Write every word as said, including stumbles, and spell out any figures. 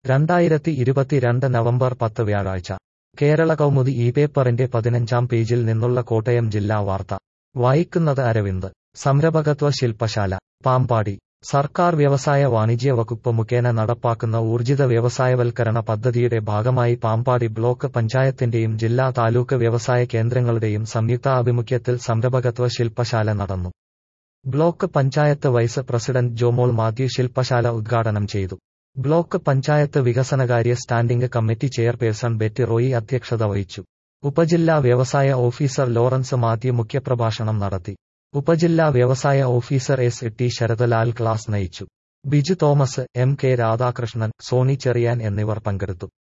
രണ്ടായിരത്തി ഇരുപത്തിരണ്ട് നവംബർ പത്ത് വ്യാഴാഴ്ച കേരള കൗമുദി ഈ പേപ്പറിന്റെ പതിനഞ്ചാം പേജിൽ നിന്നുള്ള കോട്ടയം ജില്ലാ വാർത്ത വായിക്കുന്നത് അരവിന്ദ്. സംരംഭകത്വ ശില്പശാല പാമ്പാടി. സർക്കാർ വ്യവസായ വാണിജ്യ വകുപ്പ് മുഖേന നടപ്പാക്കുന്ന ഊർജിത വ്യവസായവൽക്കരണ പദ്ധതിയുടെ ഭാഗമായി പാമ്പാടി ബ്ലോക്ക് പഞ്ചായത്തിന്റെയും ജില്ലാ താലൂക്ക് വ്യവസായ കേന്ദ്രങ്ങളുടെയും സംയുക്ത ആഭിമുഖ്യത്തിൽ സംരംഭകത്വ ശില്പശാല നടന്നു. Block panchayat vice president Jomol Mathew ശില്പശാല ഉദ്ഘാടനം ചെയ്തു. ബ്ലോക്ക് പഞ്ചായത്ത് വികസനകാര്യ standing committee chairperson Betty Roy അധ്യക്ഷത വഹിച്ചു. ഉപജില്ലാ വ്യവസായ ഓഫീസർ ലോറൻസ് മാത്യു മുഖ്യപ്രഭാഷണം നടത്തി. ഉപജില്ലാ വ്യവസായ officer S T Saradalal class നയിച്ചു. ബിജു തോമസ്, എം കെ രാധാകൃഷ്ണൻ, സോണി ചെറിയാൻ എന്നിവർ പങ്കെടുത്തു.